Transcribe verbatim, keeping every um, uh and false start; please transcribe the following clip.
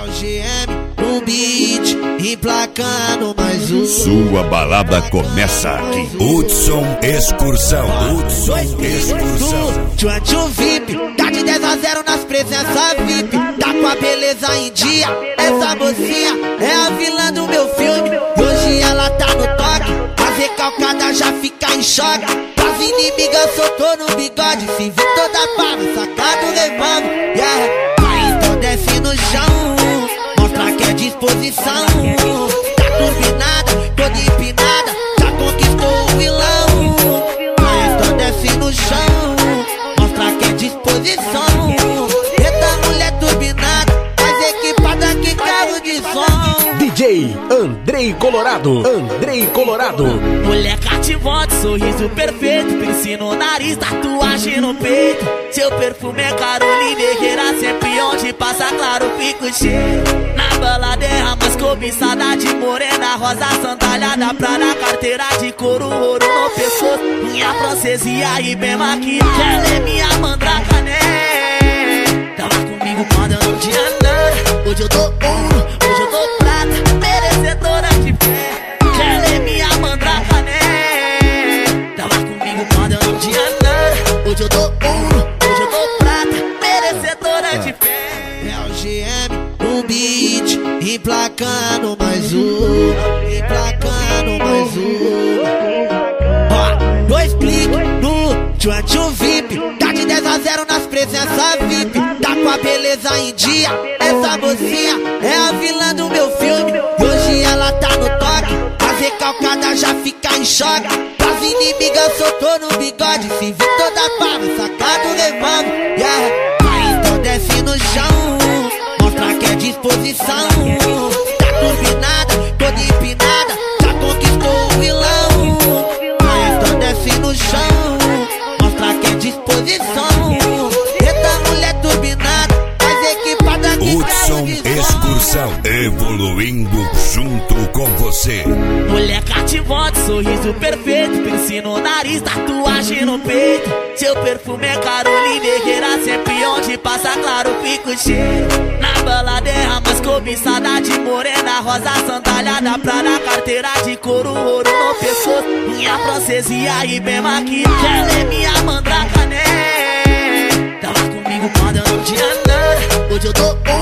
o G M no beat, emplacando mais um. Sua balada começa aqui. Hudson Excursão. Hudson Excursão. Tchau V I P, tá de dez a zero nas presenças V I P. Tá com a beleza em dia, essa mocinha é a vilã do meu filme. Hoje ela tá no toque, a recalcada já fica em choque. As inimigas soltou no bigode, se vi toda pava, sacado levando. Yeah. Aí então desce no chão, mostra que é disposição. Tá turbinada, toda empinada, já conquistou o vilão. Aí então desce no chão, mostra que é disposição. Eita mulher turbinada, mais equipada que carro de som. D J Andrei Colorado, Andrei Colorado. Mulher cativante, sorriso perfeito, piercing no nariz, tatuagem no peito. Seu perfume é Carolina Herrera, sempre onde passa claro fica o cheiro. Na balada é a mais cobiçada de morena, rosa sandália pra na carteira de couro, ouro no pescoço, minha francesa e aí bem maquiada. Ela é minha mandraca, né? Tava comigo quando eu não tinha nada. Hoje eu tô ouro, hoje eu tô prata, merecedora de fé. Ela é minha mandraca, né? Tava comigo quando eu não tinha nada. Hoje eu tô ouro, hoje eu tô prata, merecedora de fé. É o G M no beat, emplacando mais um, emplacando mais um. Ó, dois cliques no Tchau V I P, tá de dez a zero nas presenças V I P. Tá com a beleza em dia, essa mocinha é a vilã do meu filme. Hoje ela tá no toque, a recalcada já fica em choque. As inimigas soltou no bigode, se vi toda pava, sacado levando. Yeah. Aí então desce no chão, mostra que é disposição. Tá turbinada, toda empinada, já conquistou o vilão. Aí então desce no chão, mostra que é disposição. Eita mulher turbinada, mais equipada que Hudson Excursão, evoluindo junto com você. Mulher cativante, sorriso perfeito, piercing no nariz, tatuagem no peito. Seu perfume é Carolina Herrera, sempre onde passa claro fica o cheiro. Na balada é a mais cobiçada de morena, rosa sandália pra na carteira de couro, ouro no pescoço, minha francesa e aí bem maquiada. Ela é minha mandraca, né? Tava comigo quando eu não tinha nada. Hoje eu tô